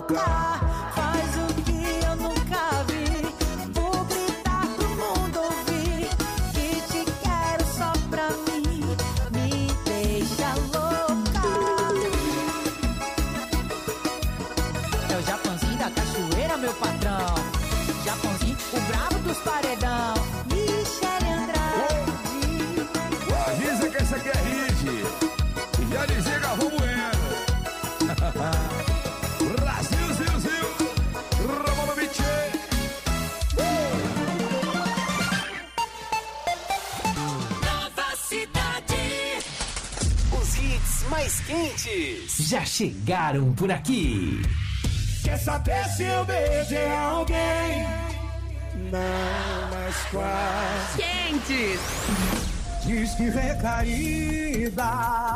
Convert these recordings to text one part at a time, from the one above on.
louca. Faz o que eu nunca vi. Vou gritar pro mundo ouvir que te quero só pra mim. Me deixa louca. É o Japãozinho da cachoeira, meu patrão. Japãozinho, o brabo dos paredão. Michele Andrade. Avisa que essa aqui é hit. E já dizia Galvão Bueno. Brasil, Zil, Zil. Ramonovic. Nova Cidade. Os hits mais quentes já chegaram por aqui. Quer saber se eu beijei alguém? Não, mas quase. Quentes. Diz que recaída,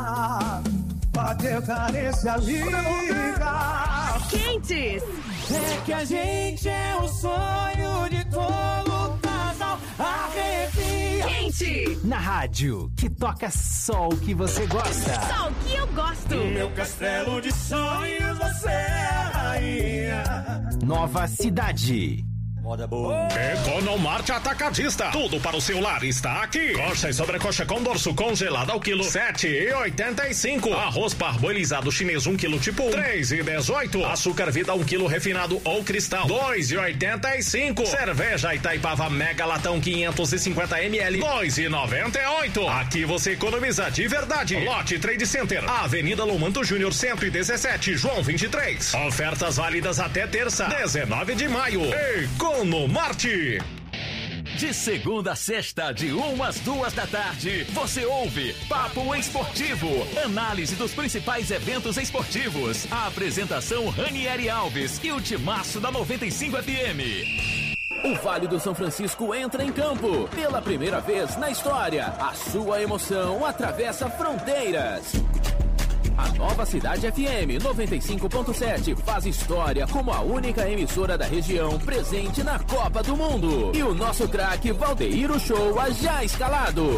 bateu carência liga. Quentes. É que a gente é o sonho de todo casal. Arrepia. Quente. Na rádio, que toca só o que você gosta. Só o que eu gosto. No meu castelo de sonhos você é a rainha. Nova Cidade. Moda boa. Economarte Atacadista. Tudo para o celular está aqui. Coxa e sobrecoxa com dorso congelado ao quilo 7,85. Arroz parboilizado chinês 1 quilo tipo 1, 3,18. Açúcar Vida 1 quilo refinado ou cristal 2,85. Cerveja Itaipava Mega Latão 550 ml 2,98. Aqui você economiza de verdade. Lote Trade Center, Avenida Lomanto Júnior 117, João 23. Ofertas válidas até terça, 19 de maio. Economarte. De segunda a sexta, de 1 às 2 da tarde, você ouve Papo Esportivo, análise dos principais eventos esportivos. A apresentação Ranieri Alves e o timaço da 95 FM. O Vale do São Francisco entra em campo. Pela primeira vez na história, a sua emoção atravessa fronteiras. A Nova Cidade FM 95.7 faz história como a única emissora da região presente na Copa do Mundo. E o nosso craque Valdeir Uchoa já escalado.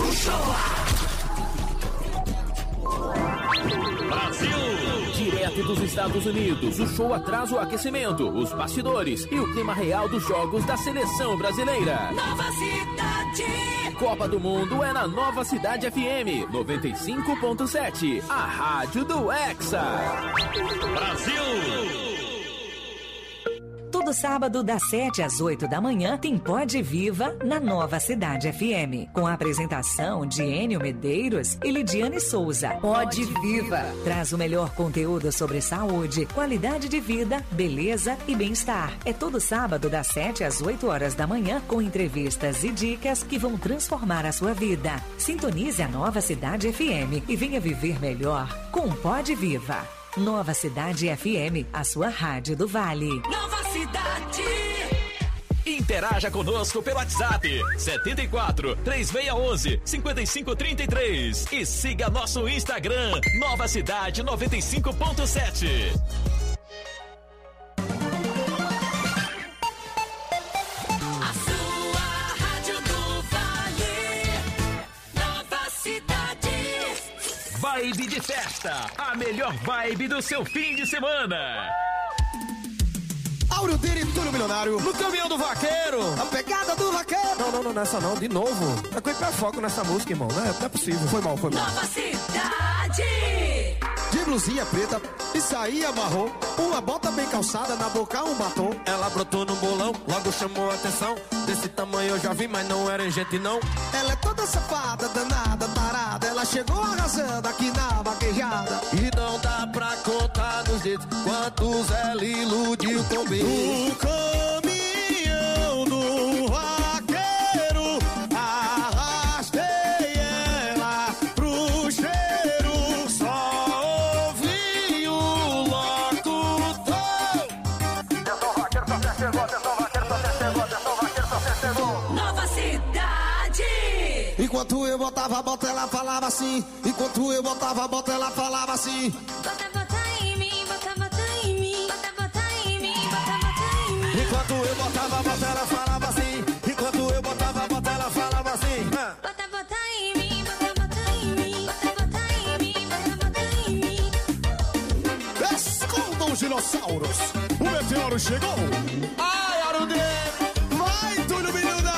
Brasil! Direto dos Estados Unidos, o show traz o aquecimento, os bastidores e o clima real dos jogos da seleção brasileira. Nova Cidade. Copa do Mundo é na Nova Cidade FM 95.7, a rádio do Hexa. Brasil! Todo sábado, das 7 às 8 da manhã, tem Pode Viva na Nova Cidade FM. Com a apresentação de Enio Medeiros e Lidiane Souza. Pode Viva traz o melhor conteúdo sobre saúde, qualidade de vida, beleza e bem-estar. É todo sábado, das 7 às 8 horas da manhã, com entrevistas e dicas que vão transformar a sua vida. Sintonize a Nova Cidade FM e venha viver melhor com Pode Viva. Nova Cidade FM, a sua rádio do Vale. Nova Cidade. Interaja conosco pelo WhatsApp 74 3611 5533 e siga nosso Instagram Nova Cidade 95.7. Vibe de festa, a melhor vibe do seu fim de semana. Áureo Diri, Túlio Milionário, no caminhão do vaqueiro, a pegada do vaqueiro. Não, nessa não, de novo. É que eu foco nessa música, irmão, não é possível. Foi mal. Nova Cidade. De blusinha preta, isso aí amarrou. Uma bota bem calçada, na boca um batom. Ela brotou no bolão, logo chamou a atenção. Desse tamanho eu já vi, mas não era gente não. Ela é toda safada, danada, tarada. Ela chegou arrasando aqui na vaquejada. E não dá pra contar nos dedos quantos ela iludiu com beijo. O caminhão do vaqueiro, arrastei ela pro cheiro. Só ouvi o locutor. Atenção vaqueiro, só você chegou. Atenção vaqueiro, só você chegou. Atenção vaqueiro, só você chegou. Nova Cidade. Enquanto eu botava a bota, ela falava assim. Enquanto eu botava a bota, ela falava assim. Bota em mim, bota em mim. Bota em mim, bota em mim. Enquanto eu botava a bota, ela falava assim. Enquanto eu botava a bota, ela falava assim. Bota em mim, bota em mim. Bota em mim, bota em mim. Escondam os dinossauros. meteoros. O meteoro chegou. Ai, aro dele. Vai, Túlio Miúda.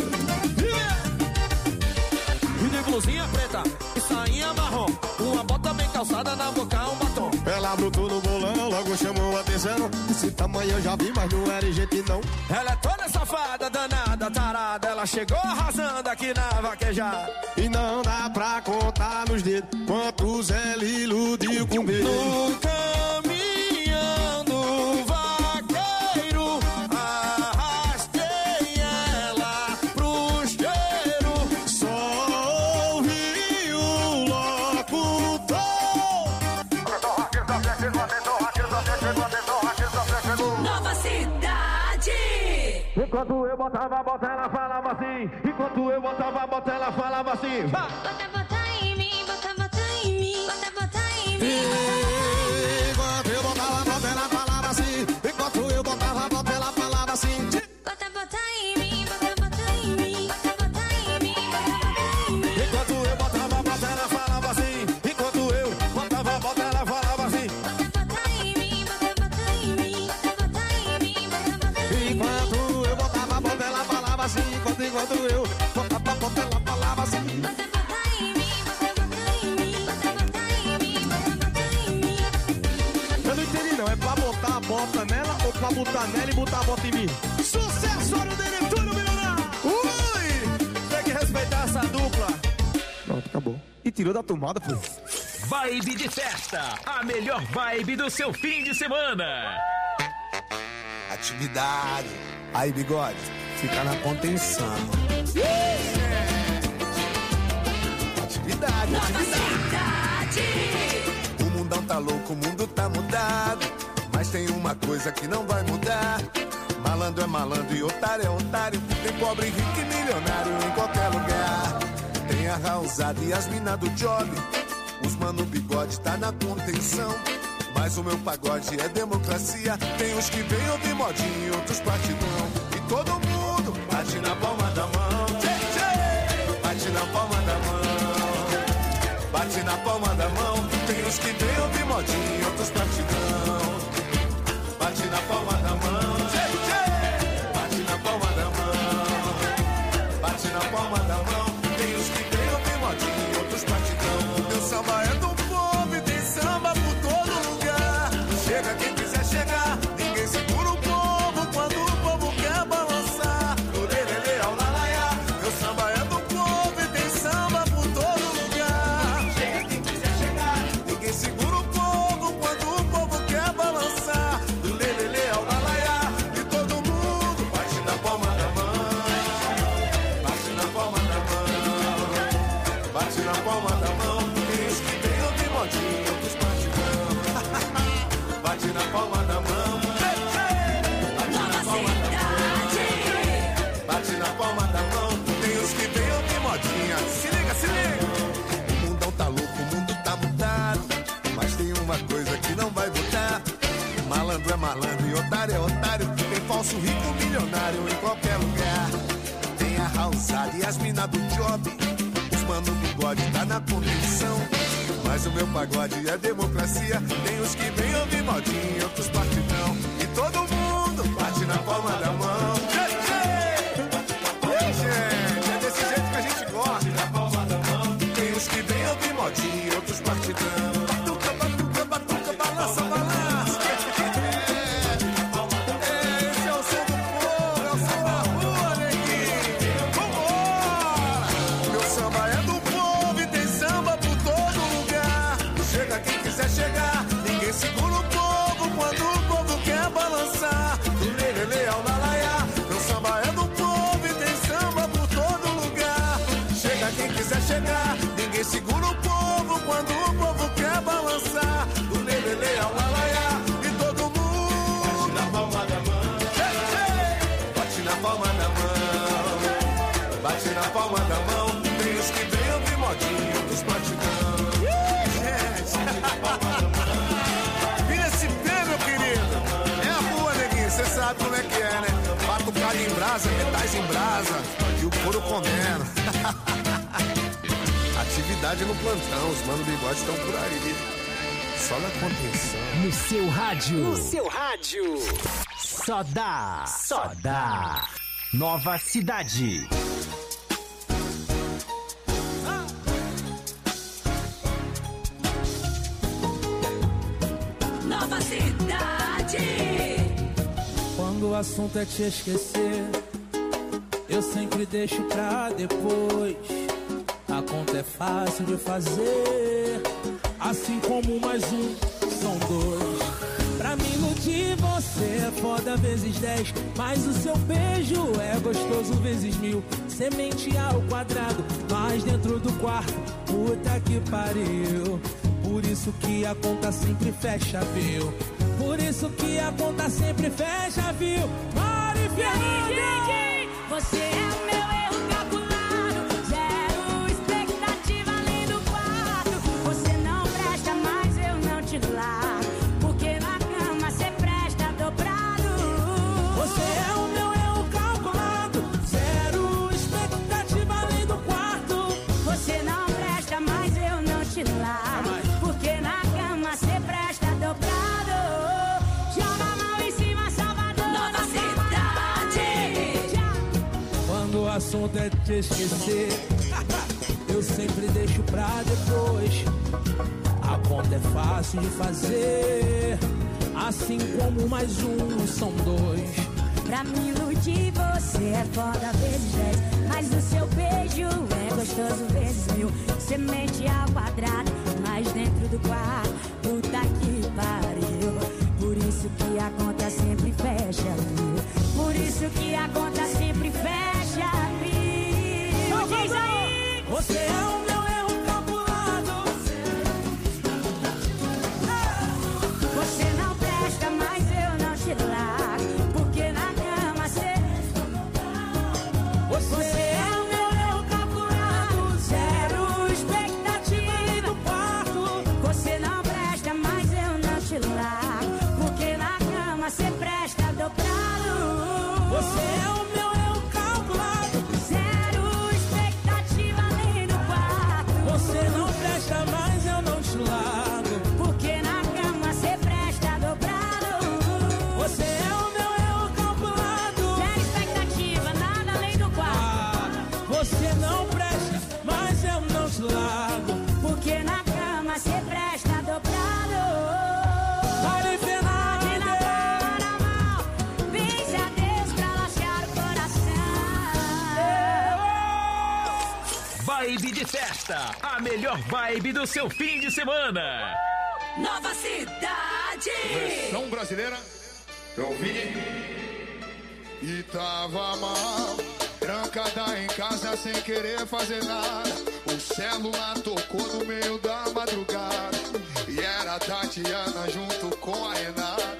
E de blusinha preta e sainha marrom. Uma bota bem calçada, na boca um batom. Ela brotou no bolão, logo chamou a atenção. Esse tamanho eu já vi, mas não era gente não. Ela é toda safada, danada, tarada. Ela chegou arrasando aqui na vaquejada. E não dá pra contar nos dedos quantos ela iludiu com medo. No caminhão do vaqueiro, arrastei ela pro cheiro. Só ouvi o locutor. Nova Cidade. Enquanto eu botava a bota, ela falava assim. Enquanto eu botava a bota, ela falava assim. Bota em mim, bota em mim, bota em mim. Enquanto eu botava a bota, ela falava assim. Enquanto eu botava a bota, ela falava assim. Bota em mim, bota em mim, bota em mim, bota em mim. Enquanto eu botava a bota, ela falava assim. Enquanto eu botava a bota, ela falava assim. Bota em mim, bota em mim, bota em mim, bota em mim. Enquanto eu botava a bota, ela falava assim. Enquanto eu botava a bota, ela falava assim. Eu não entendi não, é pra botar a bota nela ou pra botar nela e botar a bota em mim? Sucesso, hora dele, tudo milionário! Ui! Tem que respeitar essa dupla. Pronto, acabou. E tirou da tomada, pô. Vibe de festa, a melhor vibe do seu fim de semana. Atividade. Aí, bigode, fica na contenção. Atividade, atividade. O mundão tá louco, o mundo tá mudado. Mas tem uma coisa que não vai mudar. Malandro é malandro e otário é otário. Tem pobre, rico e milionário em qualquer lugar. Tem a Raulzada e as minas do job. Os mano bigode tá na contenção. Mas o meu pagode é democracia. Tem uns que vem ouvir modinho e outros partidão. E todo mundo bate na palma da mão. Bate na palma da mão. Bate na palma da mão. Tem uns que vem ouvir modinho e outros partidão. Bate na palma da mão. Bate na palma da mão. Bate na palma da mão. Tem uns que vem ouvir modinho e outros partidão. Meu samba é do povo e tem samba por todo lugar. Chega quem quiser chegar, ninguém segura o povo quando o povo quer balançar. Orelele ao lalaiá, meu samba é do povo e tem samba por todo lugar. Chega quem quiser chegar, ninguém segura o povo quando o povo quer balançar. Orelele ao lalaiá, e todo mundo bate na palma da mão. Bate na palma da mão. Bate na palma da mão. Tem os que vem ouvir modinho, outros partidão. Bate na palma da mão. Bate na palma da mão. Tem os que vem ouvir modinha. Se liga, se liga. O mundão tá louco, o mundo tá mudado. Mas tem uma coisa que não vai mudar. Malandro é malandro e otário é otário. Tem falso rico milionário em qualquer lugar. Tem a Raulzada e as minas do job. Os mano bigode tá na condição. Mas o meu pagode é democracia. Tem os que vem ouvir modinho e outros partidão. E todo mundo bate na palma da mão. Gente, é desse jeito que a gente gosta. Na palma da mão. Tem os que vem ouvir modinho e outros partidão. Batuca, batuca, batuca, balança, balança. Esse é o som do povo, é o som da rua, neguinho. Vambora! Meu samba é do povo e tem samba por todo lugar. Chega quem quiser chegar, ninguém segura o povo quando o povo quer balançar. Do lelele ao lalaiá, meu samba é do povo e tem samba por todo lugar. Chega quem quiser chegar, ninguém segura o povo quando o povo quer balançar. Do lelele ao lalaiá, e todo mundo bate na palma da mão. Bate na palma da mão. Bate na palma da mão. Tem os que vem ouvir modinho, outros partidão. Vira esse pé, meu querido. É a rua, neguinho, cê sabe como é que é, né? Batucada em brasa, metais em brasa e o couro comendo. Atividade no plantão, os mano bigode estão por aí. Só na contenção. No seu rádio. No seu rádio. Só dá. Só dá. Nova Cidade. Nova Cidade. Quando o assunto é te esquecer, eu sempre deixo pra depois. A conta é fácil de fazer, assim como mais um são dois. Pra me iludir você é foda vezes 10, mas o seu beijo é gostoso vezes 1000. Semente ao quadrado, mas dentro do quarto, puta que pariu. Por isso que a conta sempre fecha, viu? Por isso que a conta sempre fecha, viu? Mari Fernanda! Você é o meu erro calculado, zero expectativa além do quarto. Você não presta, mas eu não te largo, porque na cama cê presta dobrado. Você é o meu erro calculado, zero expectativa além do quarto. Você não presta, mas eu não te largo, porque na cama cê presta dobrado. Joga a mão em cima, Salvador. Nova Cidade. Quando o assunto é te esquecer, eu sempre deixo pra depois. A conta é fácil de fazer, assim como mais um são dois. Pra me iludir você é foda vezes 10, mas o seu beijo é gostoso vezes 1000. Semente ao quadrado, mas dentro do quarto, puta que pariu. Por isso que a conta sempre fecha, viu? Por isso que a conta sempre fecha, viu? Diz aí! Você é o meu erro calculado. Você não presta, mas eu não te largo, porque na cama cê... Você é o meu erro calculado, zero expectativa do quarto. Você não presta, mas eu não te largo, porque na cama cê presta dobrado. Você é o meu erro calculado, zero expectativa além do quarto. você não presta, mas eu não te largo. Porque na cama cê presta dobrado. Você é o meu erro calculado, Zero expectativa, nada além do quarto. você não presta, mas eu não te largo. Porque na cama cê presta dobrado. Mari Pode na Fernanda! palma da mão, benze a Deus pra lacear o coração. Vibe de festa, a melhor vibe do seu fim de semana. Nova Cidade. Versão brasileira. Eu vi e tava mal, trancada em casa sem querer fazer nada. O celular tocou no meio da madrugada e era a Tatiana junto com a Renata,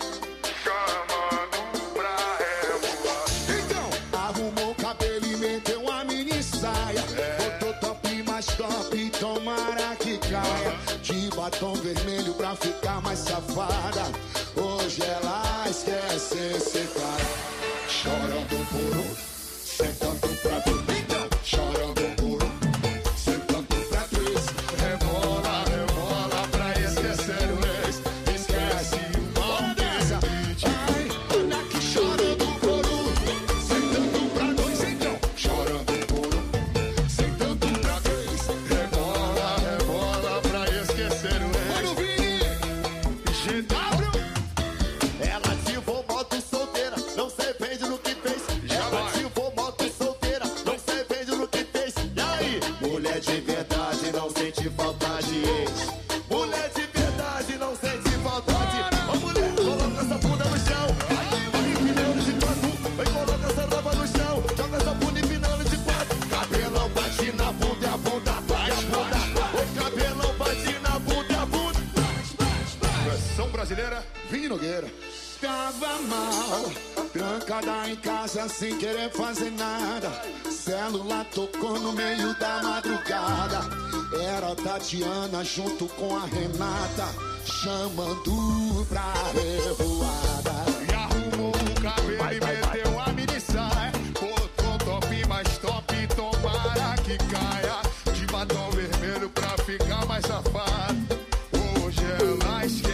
chamando pra revoar. Então, arrumou o cabelo e meteu uma mini saia, botou top mais top, tomara que caia. De batom vermelho pra ficar mais safada, hoje ela esquece esse cara. Chorando por um, sentando pra dormir, chorando por um, sentando pra três. Rebola, rebola pra esquecer o ex, esquece o mal dessa. Ai, olha que chorando por um, sentando pra dois, então. Chorando por um, sentando pra três. Rebola, rebola pra esquecer o ex. Mano, Vini, GW. Ela ativou moto solteira, não se arrepende no que fez. Ela ativou moto solteira, não se arrepende no que fez. E aí? Mulher de verdade não sente falta de ex. Mulher de verdade não sente falta de... Ô mulher, coloca essa bunda no chão. Vai empinando de quatro. Vai coloca essa roupa no chão. Joga essa bunda empinando de quatro. Cabelão bate na bunda e a bunda bate. O cabelão bate na bunda e a bunda. Versão brasileira, Vini Nogueira. Tava mal, trancada em casa sem querer fazer nada. Celular tocou no meio da madrugada. Era a Tatiana junto com a Renata, chamando pra revoada. E arrumou o cabelo e meteu a mini saia, botou top mais top, tomara que caia. De batom vermelho pra ficar mais safado, hoje ela esquece.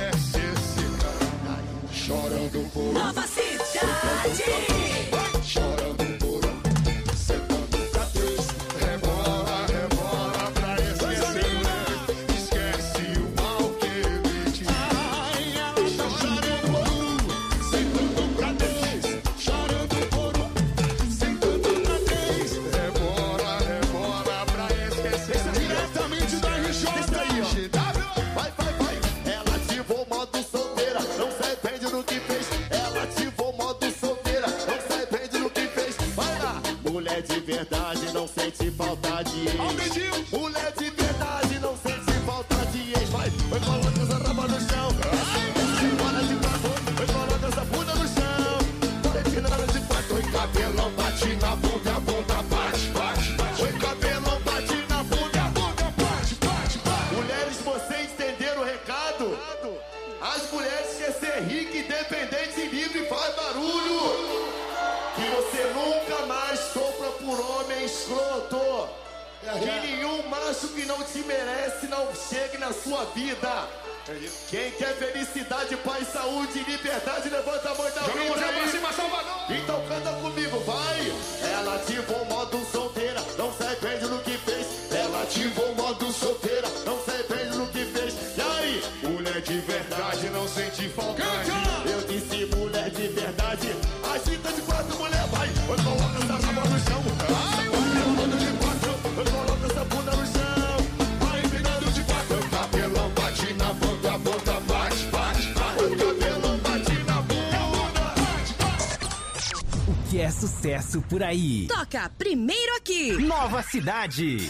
Chorando por um, sentando pra três. Rebola, rebola pra esquecer. Esquece o mal que ele te fez. Chorando por um, sentando pra três. Chorando por um, sentando pra três. Rebola, rebola pra esquecer. Diretamente da RJ aí, ó. Vai, vai, vai. Ela ativou o modo solteira, não se arrepende do que fez. Ela ativou o modo solteira, não se arrepende do que fez. Vai lá. Mulher de verdade não sente falta de ex. Mulher de verdade não sente falta de ex. Vai, vai coloca essa raba no chão. Bora de quatro, vai coloca essa bunda no chão. Vai tirando de quatro e cabelão bate na bunda, a bunda bate, bate, bate. Oi, cabelão bate na bunda, a bunda bate, bate, bate. Mulheres, vocês entenderam o recado? As mulheres querem ser rica, independente e livre, faz barulho. Que você nunca mais sofra por homem escroto. Que nenhum macho que não te merece não chegue na sua vida. Quem quer felicidade, paz, saúde e liberdade, levanta a mão da vida aí. Pra cima, Salvador. Então canta comigo, vai. Ela ativou o modo solteira, não se arrepende do que fez. Ela ativou o modo solteira, não se arrepende do que fez. E aí? Mulher de verdade não sente falta. Eu disse mulher de verdade. Agita de quatro, mulher, vai. Oi, coloca essa raba no chão. Vai, virando de quatro. Oi, coloca essa bunda no chão. Vai, virando de quatro. O cabelão bate na bunda, a bunda bate, bate, bate. O cabelão bate na bunda, bate, bate. O que é sucesso por aí? Toca primeiro aqui. Nova Cidade.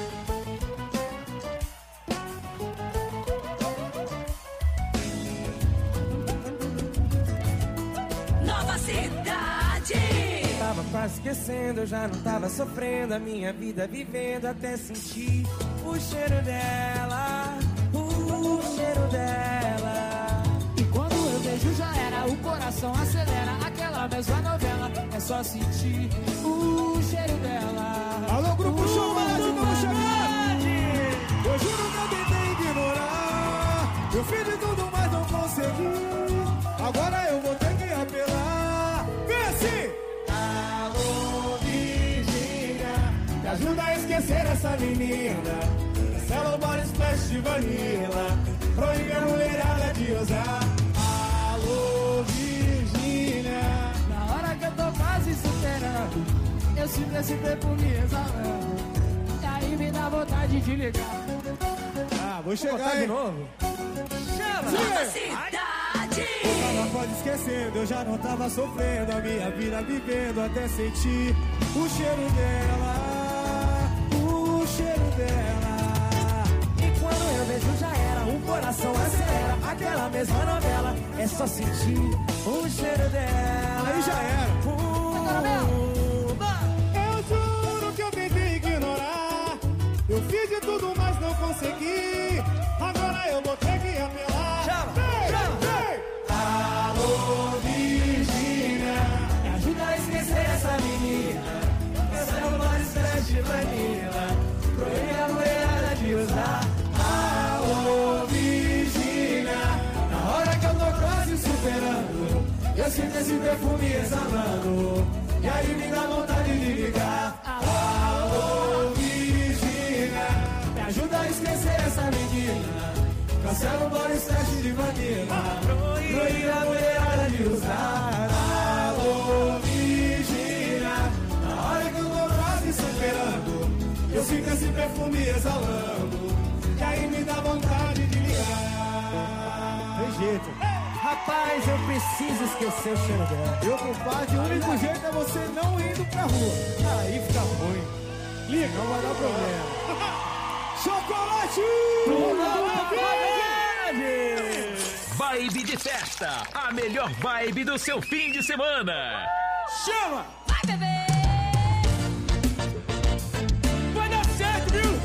Nova Cidade. Tava quase esquecendo, eu já não tava sofrendo a minha vida vivendo até sentir o cheiro dela, o cheiro dela. E quando eu vejo já era, o coração acelera. Aquela mesma novela, é só sentir o cheiro dela. Alô, grupo show, Brasil, vamos chegar! Eu juro que eu tentei ignorar. Eu fiz de tudo, mas não consegui. Agora eu vou ter que apelar. Vem assim! Alô, Virgínia, me ajuda a esquecer essa menina. Cancela o body splash de vanilla. Proíbe a mulherada de usar. Alô, Virgínia, Na hora que eu tô quase superando, eu sinto esse perfume exalando. E aí me dá vontade de ligar. ah, vou chegar de novo. Nova Cidade. Ela pode esquecendo, eu já não tava sofrendo a minha vida vivendo até sentir o cheiro dela, o cheiro dela. E quando eu vejo já era, o coração acelera. Aquela mesma novela, é só sentir o cheiro dela. Aí já era. Eu juro que eu tentei ignorar. Eu fiz de tudo, mas não consegui. Agora eu vou ter que apelar. Alô, Virgínia, Me ajuda a esquecer essa menina. Cancela o body splash de vanilla. Proíbe a mulherada de usar. alô, Virgínia, Na hora que eu tô quase superando, eu sinto esse perfume exalando. e aí me dá vontade de ligar. Alô, Virgínia, me ajuda a esquecer essa menina. Cancela o body splash de vanilla. Proíbe a mulherada de usar. Alô, Virgínia, na hora que eu tô quase superando, eu sinto esse perfume exalando, e aí me dá vontade de ligar. Tem jeito. Rapaz, eu preciso esquecer o cheiro dela. Meu compadre, o único jeito é você não indo pra rua. Aí fica ruim. Liga, não vai dar problema. Chocolate! Vibe de festa, a melhor vibe do seu fim de semana. Chama! Vai, bebê. Vai dar certo, viu?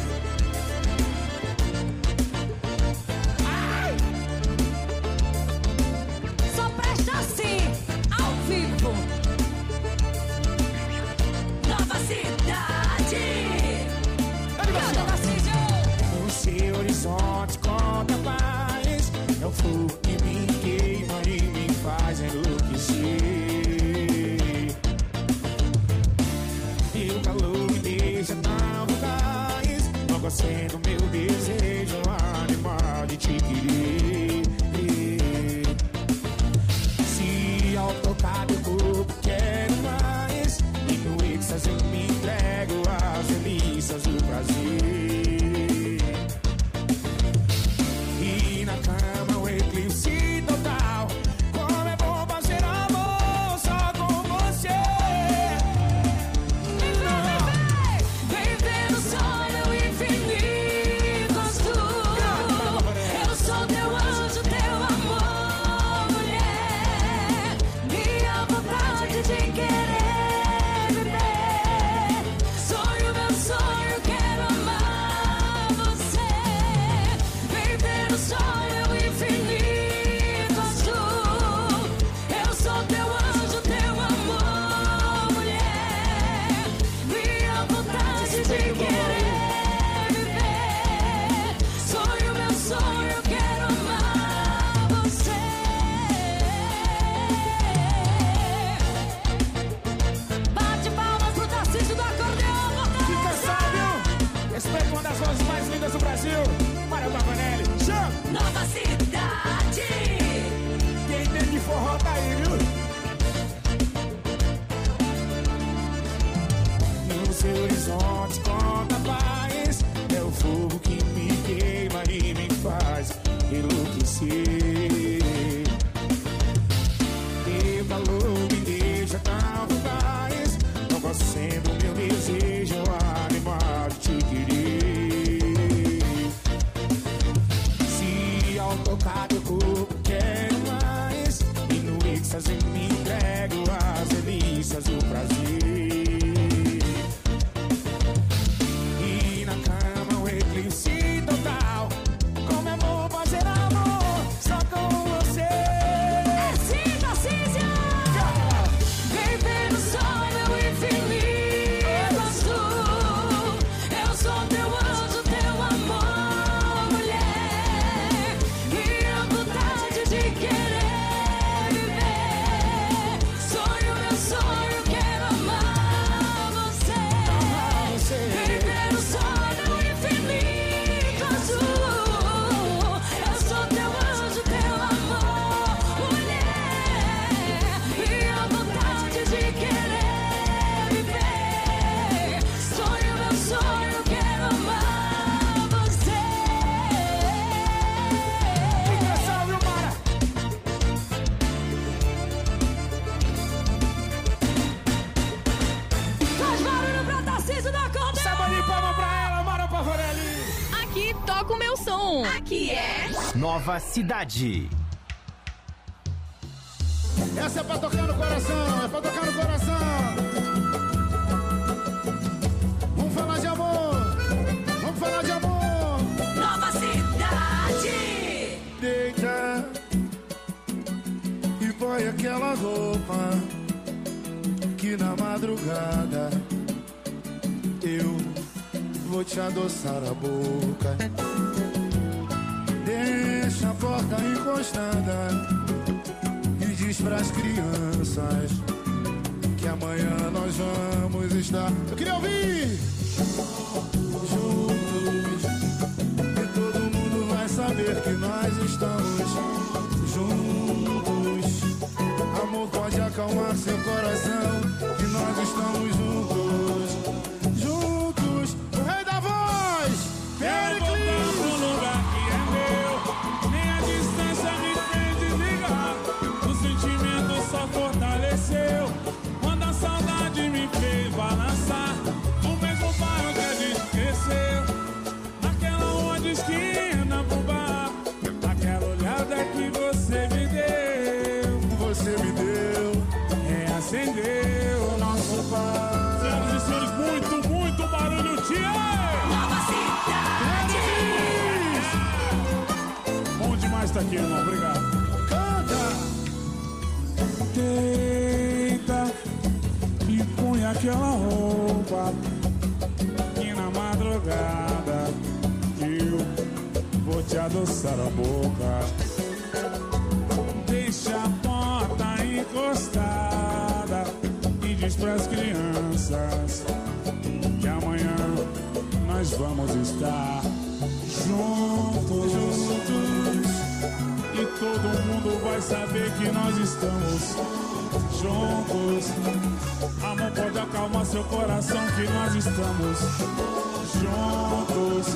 Só presta assim, ao vivo. Nova Cidade. Cada Narciso. O seu horizonte conta paz. É o fogo que me queima e me faz enlouquecer. horizontes contra a paz. É o fogo que me queima e me faz enlouquecer. Teu calor me deixa tão fugaz. Não posso sendo meu desejo animal de te querer. Se ao tocar teu corpo quero mais, e no êxtase me entrego às delícias do prazer. E na cama o eclipse total. Como é bom fazer amor só com você. É sim, Tarcísio! Vem ver no sol, meu infinito azul. Eu sou teu anjo, teu amor, mulher. E a vontade de querer viver. Sonho, meu sonho, quero amar você. Vem ver no sol, meu infinito azul. Eu sou teu anjo, teu amor, mulher. E a vontade de querer viver. Sonho, meu sonho, quero amar você. Faz barulho pra Tarcísio da Corda. Salva de palma pra ela, Mara Pavorelli. Aqui toca o meu som. Aqui é Nova Cidade. Essa é pra tocar no coração, é pra tocar no coração. Vamos falar de amor, vamos falar de amor. Nova Cidade. Deita e põe aquela roupa que na madrugada eu vou te adoçar a boca. Deixa a porta encostada e diz pras crianças que amanhã nós vamos estar. Eu queria ouvir! Juntos, e todo mundo vai saber que nós estamos juntos. Amor, pode acalmar seu coração, que nós estamos juntos. Juntos, o rei da voz, Pericles! No lugar que é meu, nem a distância me fez desligar. O sentimento só fortaleceu quando a saudade me fez balançar. O mesmo bairro que a gente cresceu, naquela rua de esquina pro bar. Aquela olhada que você me deu, reacendeu o nosso bar. Senhoras e senhores, muito barulho, tia! Nova Cidade. Bom demais tá aqui, irmão. Obrigado. Canta! Deita e põe aquela roupa que na madrugada eu vou te adoçar a boca. Deixa a porta encostada e diz pras crianças que amanhã nós vamos estar juntos. E todo mundo vai saber que nós estamos juntos. Amor, pode acalmar seu coração, que nós estamos juntos.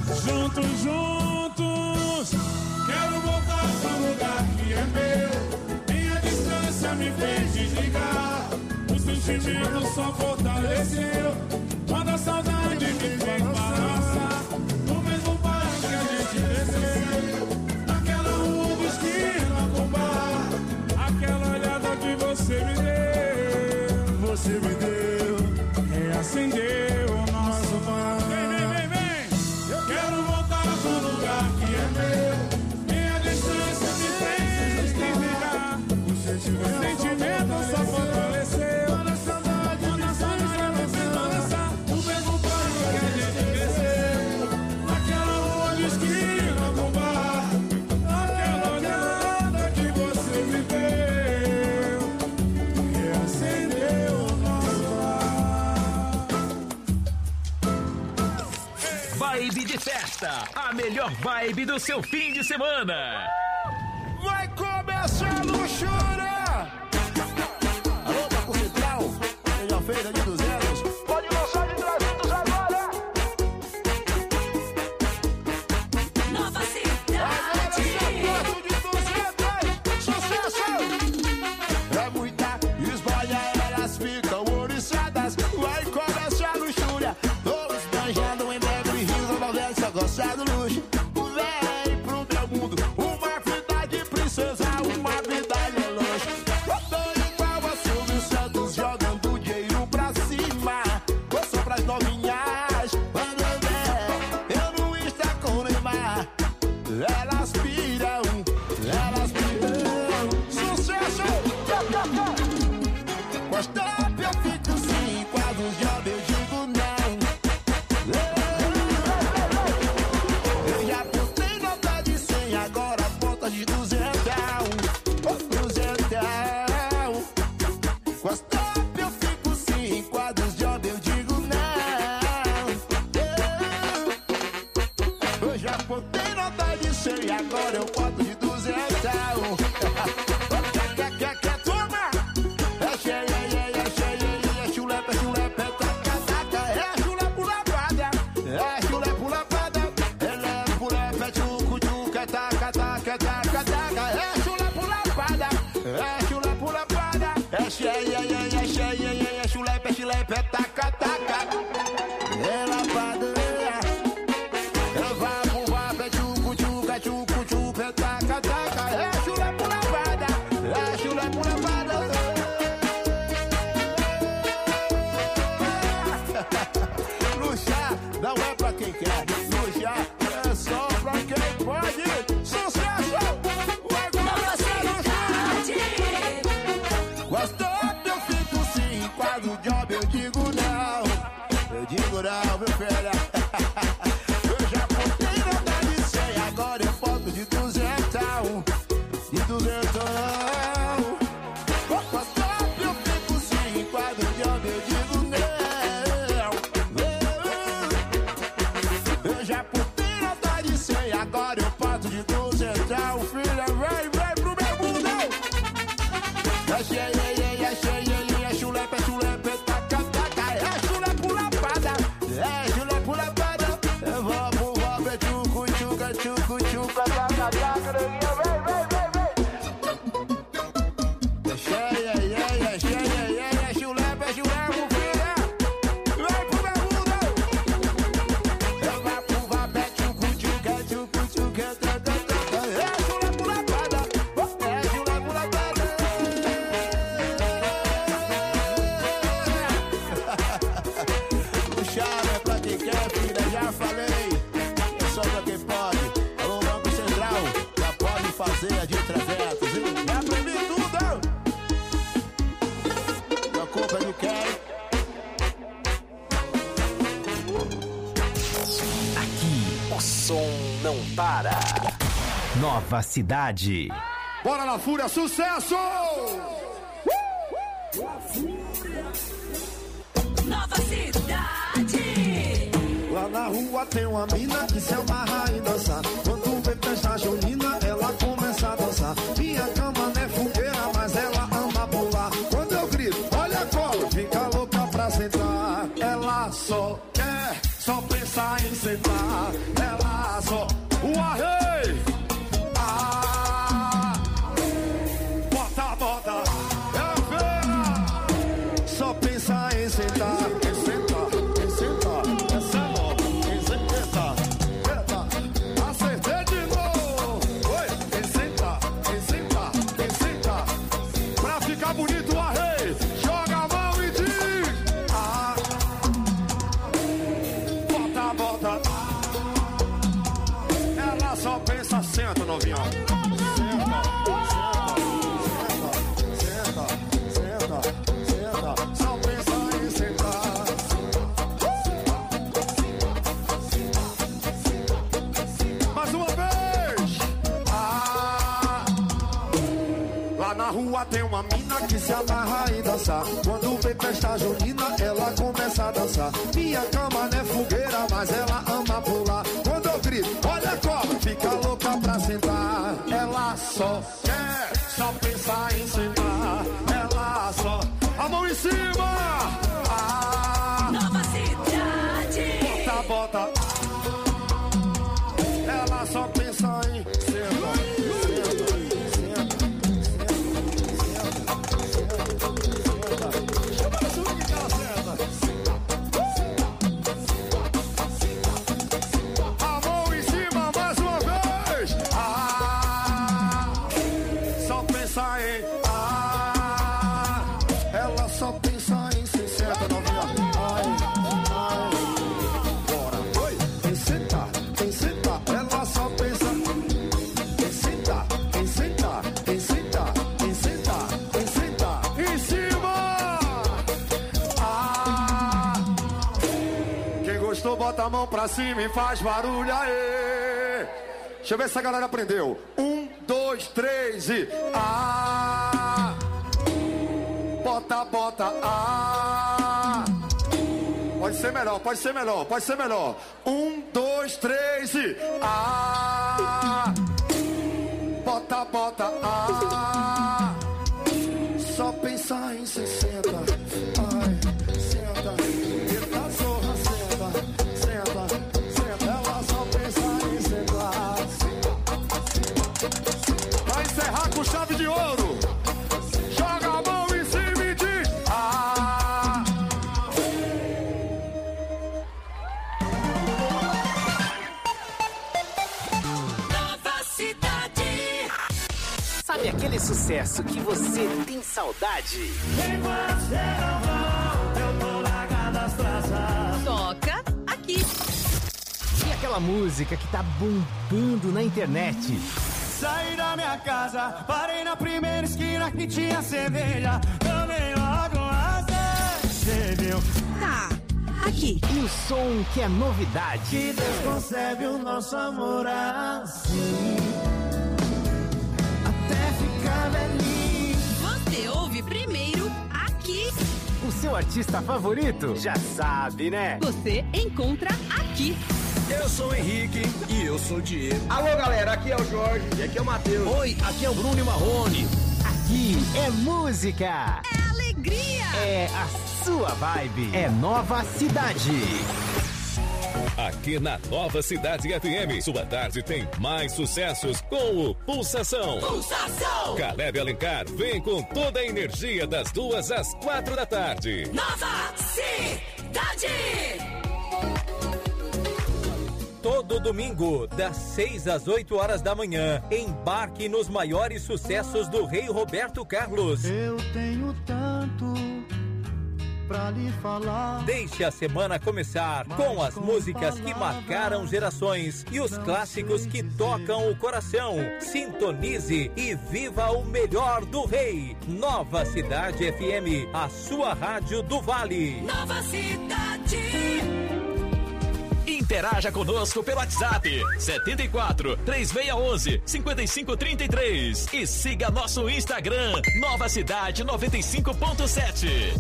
Quero voltar pro lugar que é meu. Minha distância me fez desligar. O sentimento só fortaleceu quando a saudade me fez balançar. No mesmo bairro que a gente desceu, naquela rua de esquina com bar. Aquela olhada que você me deu, reacendeu o nosso mar. Vem. Eu quero voltar pro lugar que é meu. Minha distância me fez desligar. O sentimento só fortaleceu quando a saudade me fez balançar. O mesmo bairro que a gente cresceu, naquela rua de esquina com bar. Aquela olhada que você me deu, reacendeu o nosso lar. Vibe de festa, a melhor vibe do seu fim de semana. Vai começar a luxúria! Alô, Paco Central, melhor feira de 200. Pode lançar de trás do job, eu digo não. Eu digo não, meu filho. Eu já postei nota de 100, agora eu foto de 200. De 200. WhatsApp eu fico sem quadro job, eu digo não. Eu já postei nota de 100, agora eu foto de 200. Filha, vem pro meu mundo. É chulepe, taca, taca. É chulepe, lapada. É chulepe, lapada. Eu vou pro Bob, tchucu, tchuca, tchucu, tchuca, taca, taca. Vem. É chulepe, filha. Vem pro meu mundo. Eu vou pro Bob, tchucu, tchuca, tchucu, tchuca, taca, taca. É chulepe, lapada. É chulepe, lapada. Puxar é pra quem quer, filha, já falei. É só pra quem pode. Alô, Banco Central, já pode fazer a de 300. Já previ tudo. A culpa de quem? Aqui, o som não para. Nova Cidade. Bora na Fúria, sucesso! Nova Cidade. Lá na rua tem uma mina que se amarra em dançar. Quando vê festa junina, ela começa a dançar. Minha cama não é fogueira, mas ela ama pular. Quando eu grito, olha a cola, fica louca pra sentar. Ela só quer, só pensar em sentar. Ela só, o arrei. Bota, é a feira. Só pensar em sentar. Bonito arrei, joga a mão e diz: bota. Ela só pensa, senta, novinho. Senta. Só pensa em sentar. Mais uma vez. Lá na rua tem uma mina que se amarra e dançar. Quando vem festa junina, ela começa a dançar. Minha cama não é fogueira, mas ela ama pular. Quando eu grito, olha a cobra, fica louca pra sentar. Ela só quer, só pensar em sentar. Ela só, a mão em cima. Nova Cidade. Bota. Ela só pensa em sentar. Ela só pensa em 60, novinha. Bora. Tem sentar. Ela só pensa em sentar. Em cima. Quem gostou, bota a mão pra cima e faz barulho aí. Deixa eu ver se a galera aprendeu. 1, 2, 3 e bota. Pode ser melhor. 1, 2, 3 e bota. Só pensar em 60. Ai, senta. Eita zorra, senta. Ela só pensa em sentar. Vai encerrar com chave de ouro. Joga a mão em cima e diz: Nova Cidade. Sabe aquele sucesso que você tem saudade? Enquanto você não volta, eu tô largado as traças. Toca aqui. E aquela música que tá bombando na internet? Saí da minha casa, parei na primeira esquina que tinha cerveja. Tomei logo uma cerveja. meu. Tá, aqui. E o som que é novidade. Que Deus concebe o nosso amor assim, até ficar velhinho. Você ouve primeiro aqui. O seu artista favorito? Já sabe, né? Você encontra aqui. Eu sou o Henrique e eu sou o Diego. Alô, galera, aqui é o Jorge e aqui é o Matheus. Oi, aqui é o Bruno e Marrone. Aqui é música. É alegria. É a sua vibe. É Nova Cidade. Aqui na Nova Cidade FM, sua tarde tem mais sucessos com o Pulsação. Pulsação. Caleb Alencar vem com toda a energia das 2 às 4 da tarde. Nova Cidade. Todo domingo, das 6 às 8 horas da manhã, embarque nos maiores sucessos do Rei Roberto Carlos. Eu tenho tanto pra lhe falar. Deixe a semana começar com as músicas que marcaram gerações e os clássicos que tocam o coração. Sintonize e viva o melhor do Rei. Nova Cidade FM, a sua rádio do Vale. Nova Cidade. Interaja conosco pelo WhatsApp 74 3611 5533 e siga nosso Instagram Nova Cidade 95.7.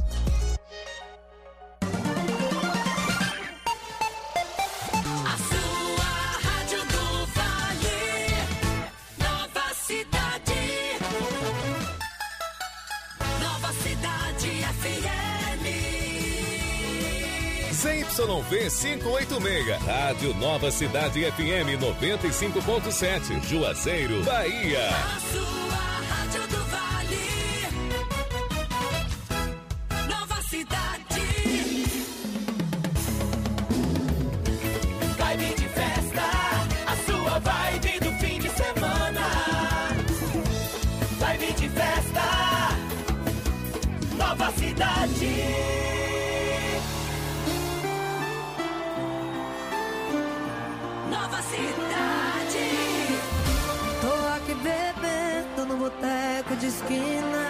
A sua rádio do Vale. Nova Cidade. Nova Cidade FM. ZYV 586, Rádio Nova Cidade FM 95.7, Juazeiro, Bahia. A sua rádio do Vale. Nova Cidade. Vibe de festa, a sua vibe do fim de semana. Vibe de festa, Nova Cidade. Nova Cidade. Tô aqui bebendo no boteco de esquina.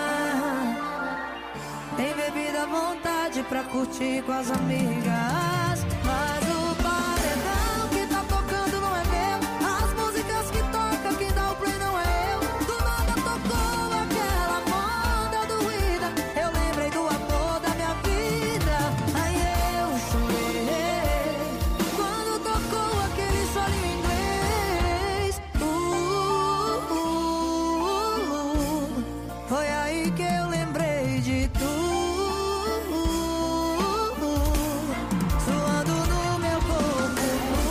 Tem bebida à vontade pra curtir com as amigas. Mas o paredão que tá tocando não é meu. As músicas que toca, quem dá o play não é eu. Do nada tocou aquela moda doída. Eu lembrei do amor da minha vida. Aí eu chorei quando tocou aquele solinho inglês. Foi aí que eu lembrei de tu. Suando no meu corpo.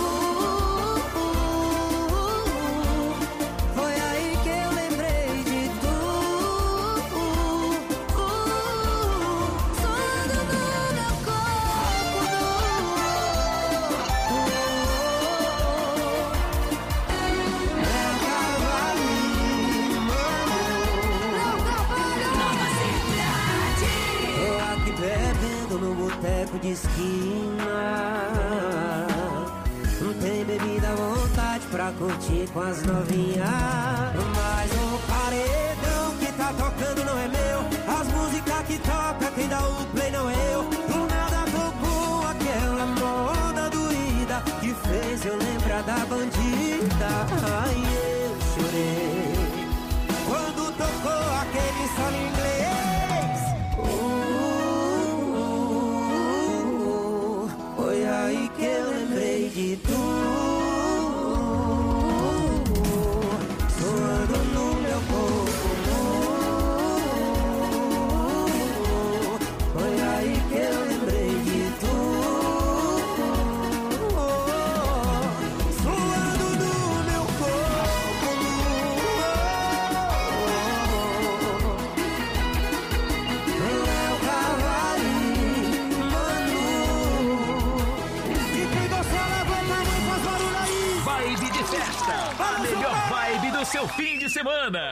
Foi aí que eu lembrei de tu. Suando no meu corpo. Nova Cidade. Tô aqui bebendo no boteco de esquina. Não tem bebida à vontade pra curtir com as novinhas. Mas o paredão que tá tocando não é meu. As músicas que toca, quem dá o play não é eu. Do nada tocou aquela moda doída que fez eu lembrar da bandida. Ai, eu chorei quando tocou aquele solo inglês. Foi aí que eu lembrei de tu. Suando no meu corpo. Foi aí que eu lembrei de tu. Suando no meu corpo. Léo Cavalinho, Manu. E quem gostou, levanta a mão e faz barulho aí. Vibe de festa, a melhor vibe do seu fim de semana.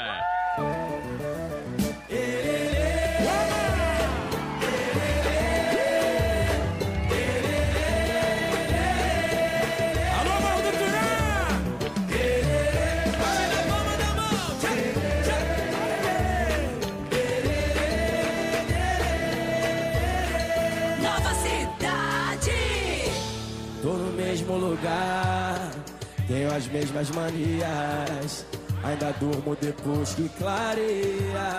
Alô, Morro do Turã! Vai na palma da mão! Nova cidade. Tô no mesmo lugar, tenho as mesmas manias, ainda durmo depois que clareia.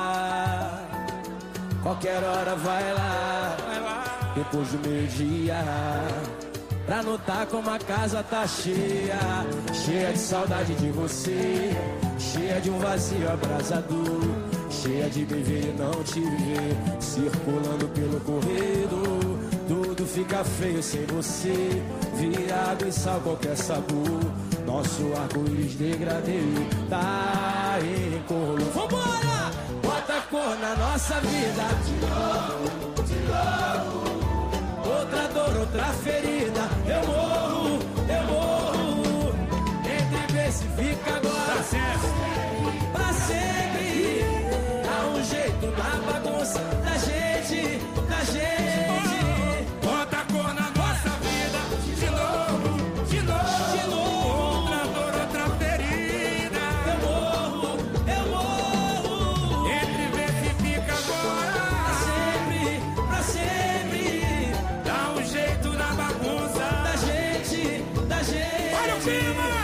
Qualquer hora vai lá, depois do meio-dia, pra notar como a casa tá cheia. Cheia de saudade de você, cheia de um vazio abrasador, cheia de me ver e não te ver, circulando pelo corredor. Tudo fica feio sem você, virado em sal qualquer sabor. Nosso arco-íris degradê tá em cor. Vambora! Bota cor na nossa vida. De novo, de novo. Outra dor, outra ferida. Eu morro, eu morro. Entre ver se fica agora. Pra sempre, pra sempre. Dá um jeito na bagunça da gente, da gente. Bota cor na nossa vida. De novo, de novo. De novo. Outra dor, outra ferida. Eu morro, eu morro. Entre ver se fica agora. Pra sempre, pra sempre. Dá um jeito na bagunça da gente, da gente. Olha o clima!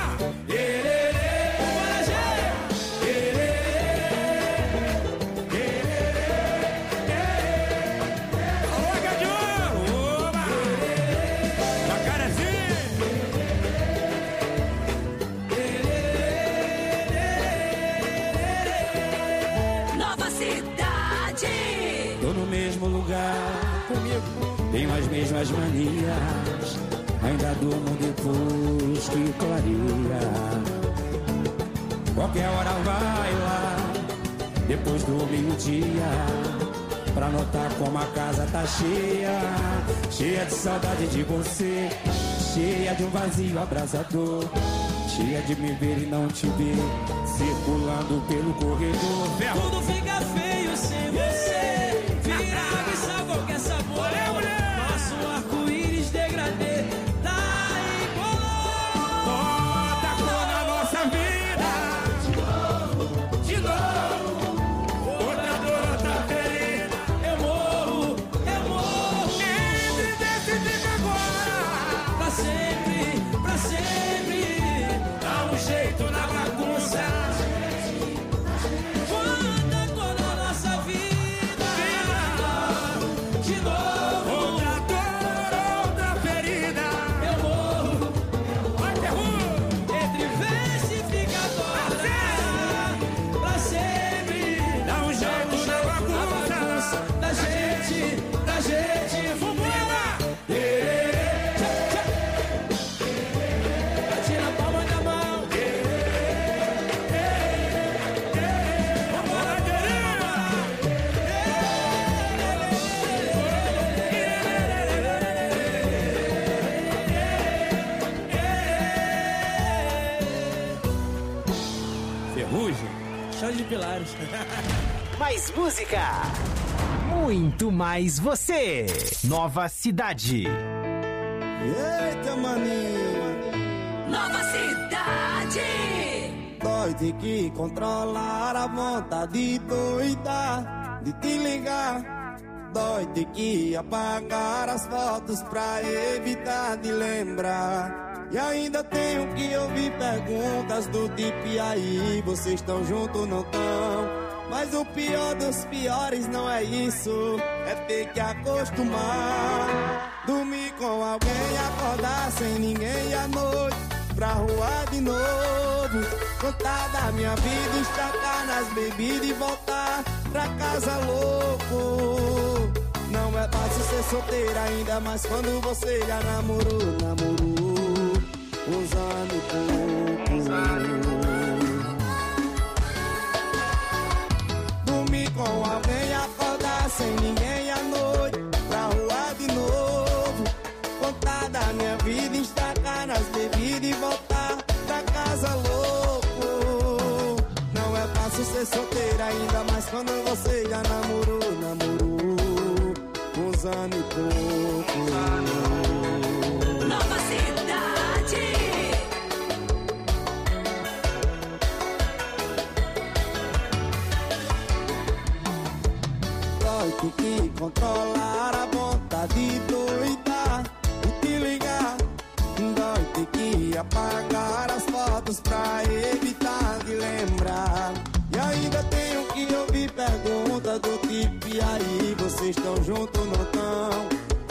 Tenho as mesmas manias, ainda durmo depois que clareia. Qualquer hora vai lá, depois do meio-dia, pra notar como a casa tá cheia. Cheia de saudade de você, cheia de um vazio abrasador, cheia de me ver e não te ver, circulando pelo corredor. Tudo fica feio sem você, virado e sal qualquer sabor. Nosso arco-íris degradê tá em color. Bota cor na nossa vida. De novo, de novo. Outra dor, outra ferida. Eu morro, eu morro. Entre desse fica agora. Pra sempre, pra sempre. Dá um jeito na bagunça. Bota cor na nossa vida. De novo. De Pilares. Mais música, muito mais você. Nova cidade. Eita, maninho. Nova cidade. Nós tem que controlar a vontade doida de te ligar. Nós tem que apagar as fotos pra evitar de lembrar. E ainda tenho que ouvir perguntas do tipo: e aí, vocês estão juntos ou não tão? Mas o pior dos piores não é isso, é ter que acostumar. Dormir com alguém, acordar sem ninguém à noite, pra rua de novo. Contar da minha vida, estacar nas bebidas e voltar pra casa louco. Não é fácil ser solteira, ainda mais quando você já namorou uns anos e pouco. Dormir com alguém, acordar sem ninguém à noite, pra rua de novo. Contar da minha vida, estacar nas bebidas e voltar pra casa louco. Não é fácil ser solteira, ainda mais quando você já namorou uns anos e pouco. Nova cidade. Nós tem que controlar a vontade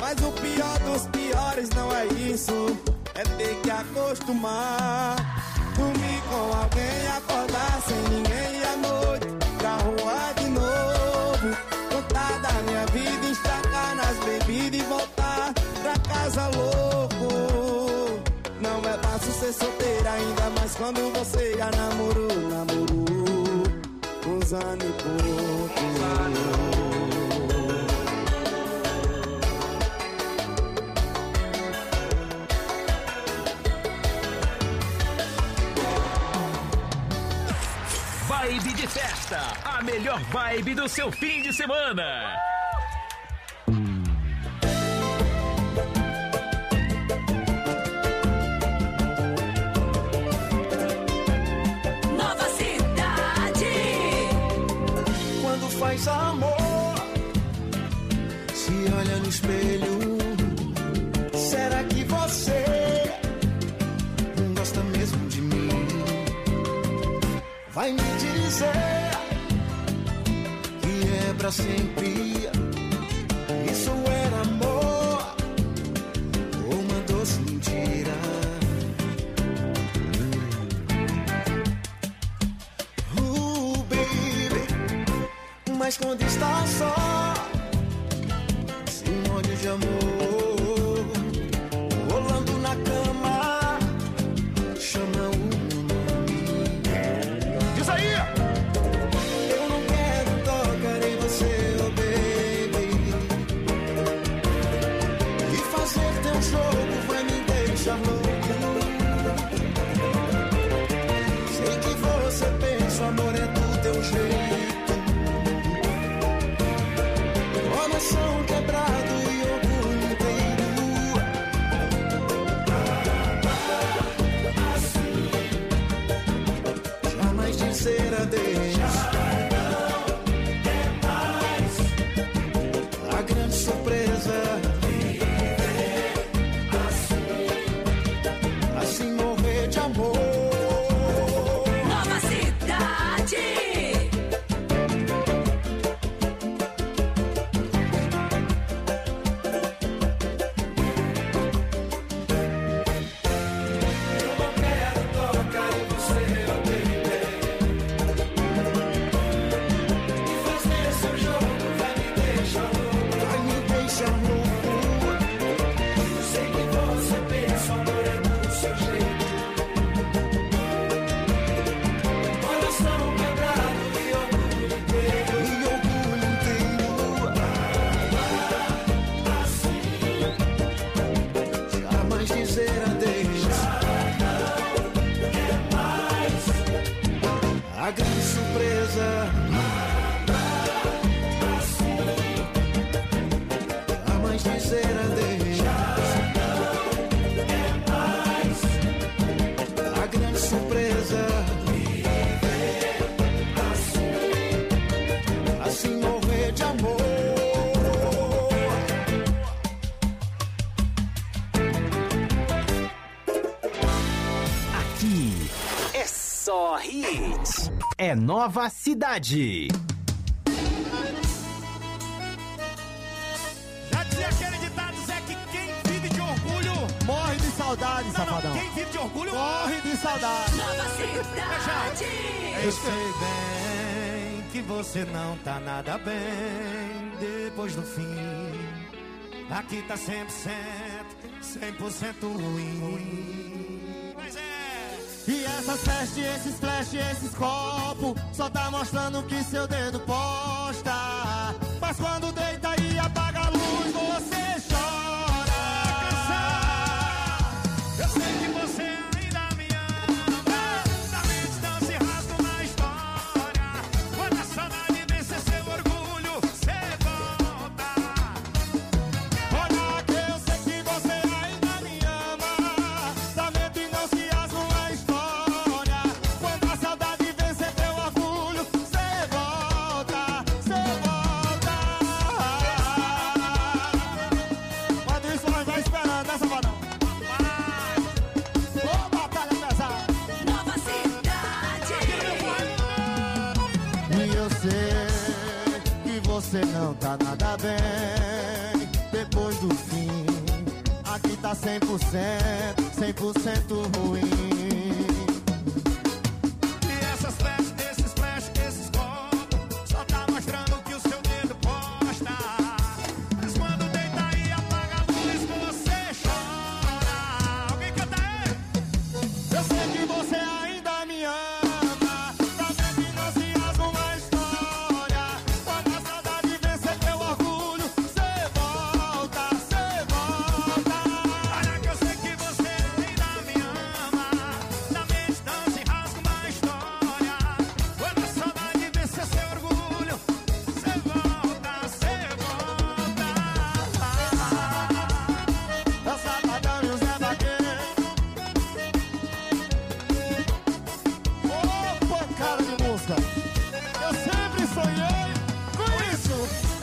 Mas o pior dos piores não é isso, é ter que acostumar. Dormir com alguém, acordar sem ninguém e à noite pra rua de novo. Contar da minha vida, estragar nas bebidas e voltar pra casa louco. Não é fácil ser solteira, ainda mais quando você já namorou uns anos e pouco. Vibe de festa, a melhor vibe do seu fim de semana. Nova Cidade. Quando faz amor, se olha no espelho, será que você não gosta mesmo de mim? Vai me dizer que é pra sempre. Isso era amor ou uma doce mentira? Baby, mas quando está só, se molha de amor, rolando na cama, chama o aí! Eu não quero tocar em você, oh baby. E fazer teu jogo vai me deixar louco. Sei que você pensa, o amor é do teu jeito. Coração quebrado e orgulho inteiro. Jamais dizer adeus. Já não é mais a grande surpresa. Viver assim morrer de amor. Nova Cidade. Eu não quero tocar em você, oh baby. E fazer seu jogo vai me deixar louco. Vai me deixar louco. Sei que você pensa, o amor é do seu jeito. Coração quebrado e orgulho inteiro. E orgulho inteiro. Assim, jamais dizer adeus. A grande surpresa. Jamais dizer adeus. A grande surpresa. Assim morrer de amor. Aqui é só hits. É Nova Cidade. Já dizia aquele ditado, Zé, que quem vive de orgulho Morre de saudade, safadão. Quem vive de orgulho Morre de saudade. Nova Cidade. Eu sei bem que você não tá nada bem depois do fim. Aqui tá 100% ruim. Mas é. E essas festas, esses flash, esses copos só tá mostrando que seu dedo posta. Mas quando deita e apaga a luz, você chora. Eu sei que você ainda me ama. Da mente não se rasga uma história. Quando a saudade vencer seu orgulho, você volta. Olha que eu sei que você ainda me ama. Da mente não se rasga uma história. Quando a saudade vencer teu orgulho, você volta, você volta. Quando isso nós vai esperando, né, safadão? Ô, batalha pesada. Nova Cidade. E eu sei que você não tá nada bem depois do fim. 100% ruim. E essas flash, esses flash, esses copos só tá mostrando que o seu dedo posta. Mas quando deita e apaga a luz, você chora. Alguém canta aí? Eu sei que você ainda me ama. Talvez que não se rasga uma história. Quando a saudade vencer teu orgulho, cê volta, cê volta. Olha que eu sei que você ainda me ama. Na minha distância rasga uma história. Quando a saudade vencer seu orgulho, cê volta, cê volta. É Sabadão e o Zé Vaqueiro. Opa, cara de música. Eu sempre sonhei com isso.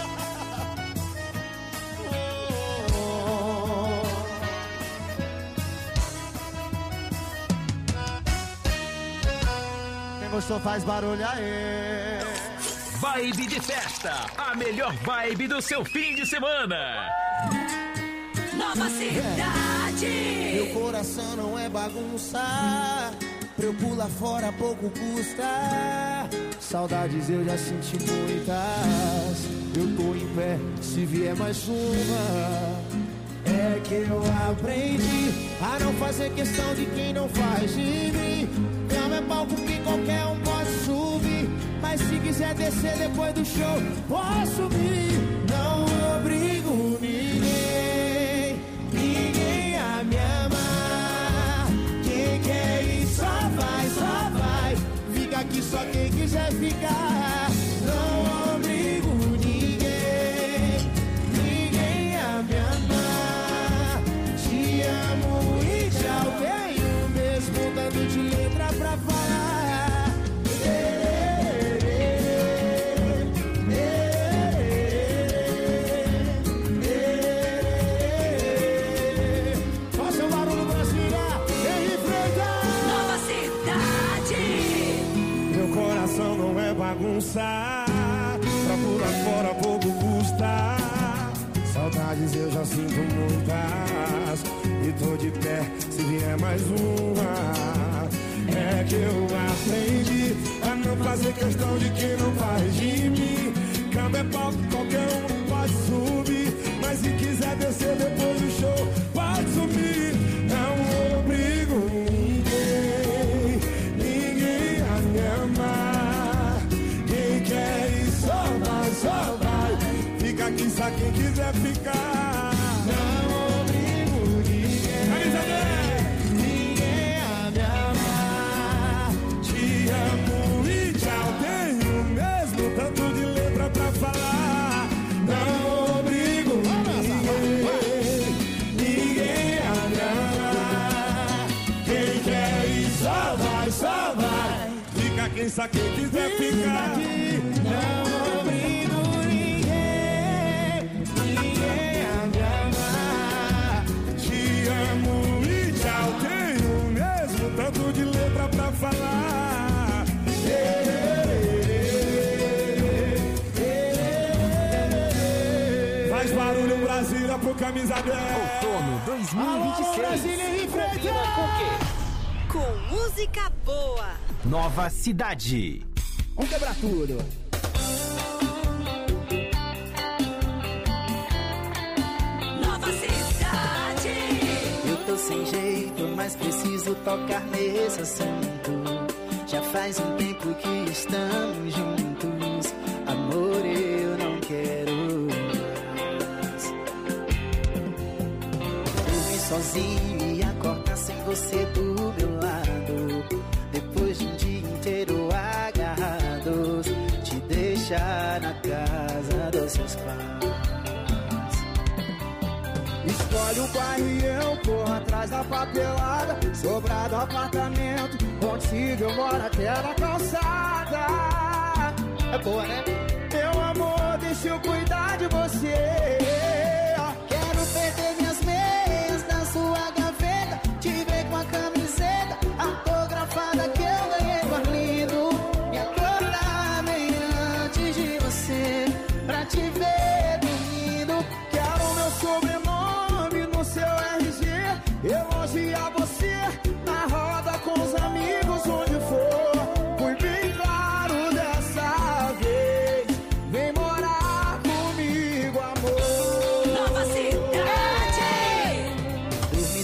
Quem gostou faz barulho aí. Vibe de festa, a melhor vibe do seu fim de semana. Nova Cidade. Meu coração não é bagunça. Pra eu pular fora pouco custa. Saudades eu já senti muitas. Eu tô em pé, se vier mais uma. É que eu aprendi a não fazer questão de quem não faz de mim. Cama é palco que qualquer um pode subir. Mas se quiser descer depois do show, posso subir. Não obrigo ninguém, ninguém a me amar. Quem quer ir só vai, só vai. Fica aqui só quem quiser ficar. Não obrigo ninguém, ninguém a me amar. Te amo e te odeio, mesmo dando de letra pra falar. Faça um barulho, Brasília, Henry Freitas. Nova Cidade. Meu coração não é bagunça. Pra pular fora pouco custa. Saudades eu já sinto muitas. E tô de pé se vier mais uma. É que eu aprendi a não fazer questão de quem não faz de mim. Cama é palco, qualquer um pode subir. Mas se quiser descer depois do show, pode subir. Não obrigo ninguém, ninguém a me amar. Quem quer ir só vai, só vai. Fica aqui só quem quiser ficar. Não obrigo ninguém, ninguém a me amar. Te amo e te odeio, mesmo tanto de letra pra falar. Não obrigo ninguém, ninguém a me amar. Quem quer ir só vai, só vai. Fica quem só quem quiser ficar. Não obrigo ninguém, ninguém a me amar. Te amo e te odeio, mesmo tanto de letra pra falar. Faz barulho, Brasília, pro camisa 10. Outono 2026. Brasília e Combina com o quê? Com música boa. Nova Cidade. Vamos quebrar tudo. Nova Cidade. Eu tô sem jeito, mas preciso tocar nesse assunto. Já faz um tempo que estamos juntos. Amor, eu não quero mais dormir sozinho e acordar sem você do meu lado. Depois de um dia inteiro agarrados, te deixar na casa dos seus pais. Escolhe o bairro e eu corro atrás da papelada. Sobrado apartamento, contigo eu moro até na calçada. É boa, né? Meu amor, deixa eu cuidar de você. Quero perder minhas meias na sua gaveta. Te ver com a camiseta autografada que eu ganhei do Arlindo. Me acordar bem antes de você, pra te ver dormindo. Quero meu sobrenome no seu RG.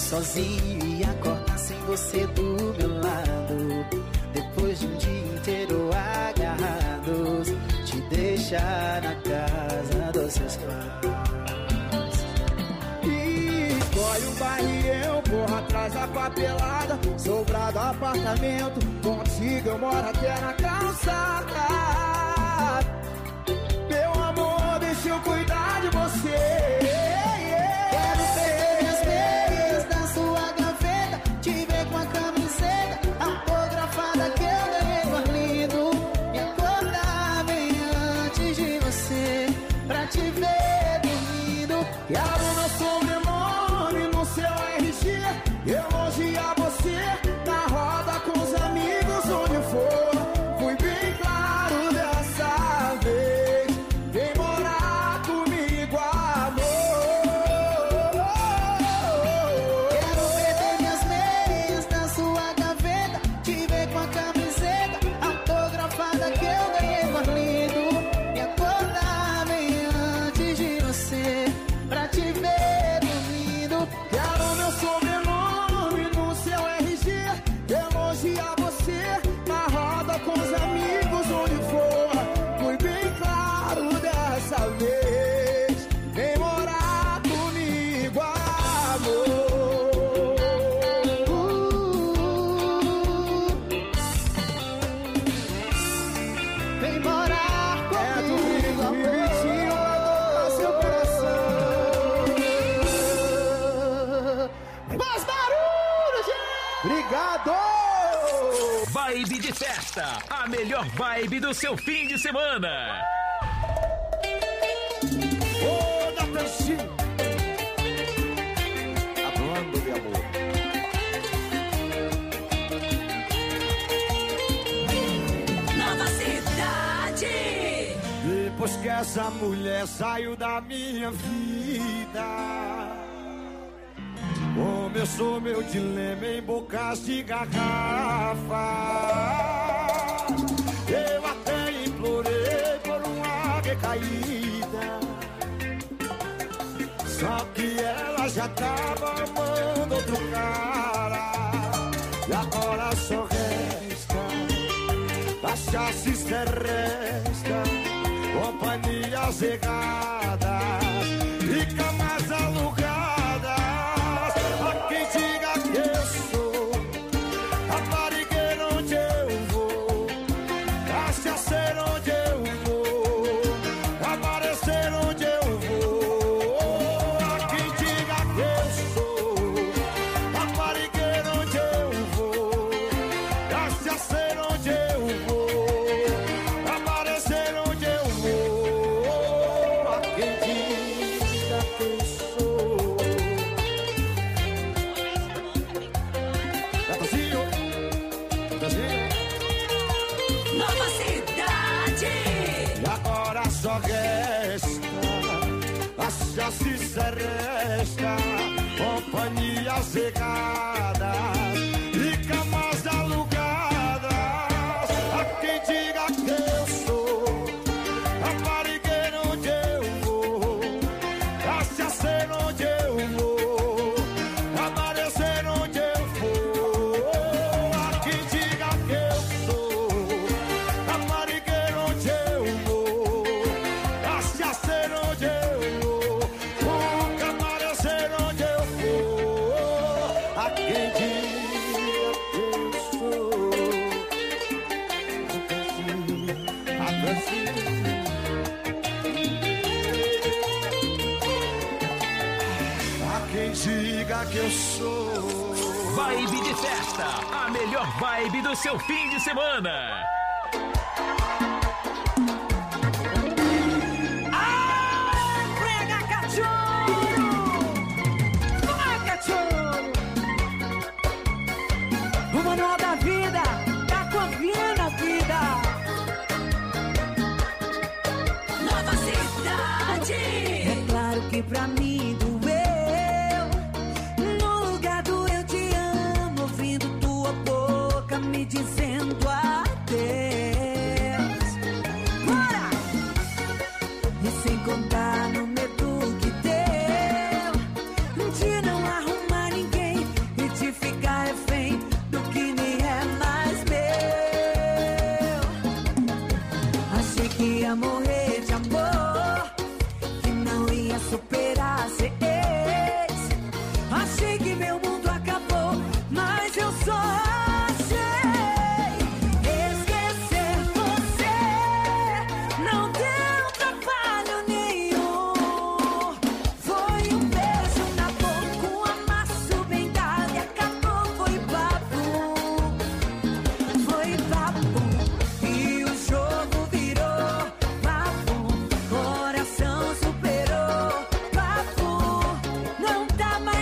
sozinho e acordar sem você do meu lado. Depois de um dia inteiro agarrados, te deixar na casa dos seus pais. E escolhe um bairro e eu corro atrás da papelada. Sobrado apartamento, contigo eu moro até na calçada. Meu amor, deixa eu cuidar de você. Quero ver as meias da sua gaveta, te ver com a camiseta autografada que eu ganhei no Arlindo, e acordar bem antes de você, pra te ver dormindo. Quero meu sobrenome no seu RG, elogiar você na roda com os amigos onde for. Fui bem claro dessa vez, vem morar comigo, amor. Quero ver minhas meias na sua gaveta, te ver com a camiseta autografada que eu ganhei no Arlindo, e acordar bem antes de você, pra te ver dormindo. Quero meu sobrenome no seu RG, elogiar você na roda com os amigos onde for. Fui bem claro dessa vez, vem morar comigo, amor. Vem morar comigo, amor. Bonitinho, vai tocar seu coração. Mais barulho, gente! Obrigado! Vibe de festa, a melhor vibe do seu fim de semana. Ô, Natanzinho! Hablando de amor. Nova Cidade. Depois que essa mulher saiu da minha vida, começou meu dilema em bocas de garrafa. Eu até implorei por uma recaída, só que ela já tava amando outro cara. E agora só resta a chassis terrestre, companhias erradas e camas alugadas. Há quem diga que eu sou raparigueiro onde eu vou, cachaceiro onde eu vou, aparecer onde eu vou. Há quem diga que eu sou raparigueiro onde eu vou, cachaceiro onde eu vou, aparecer onde eu vou. Há quem diga que eu sou. Natanzinho, Natanzinho. Nova Cidade. E agora só resta a chassis seresta, companhias erradas e camas alugadas. Há quem diga que eu sou raparigueiro onde eu vou, cachaceiro onde eu vou, aparecer onde eu for. Há quem diga que eu sou raparigueiro onde eu vou, cachaceiro onde eu vou, nunca aparecer onde eu for. Há quem diga que eu sou há quem diga que eu sou. Vibe de festa, a melhor vibe do seu fim de semana. Prega cachorro. Vai, cachorro. O manual da vida tá convindo a vida. Nova Cidade. É claro que pra mim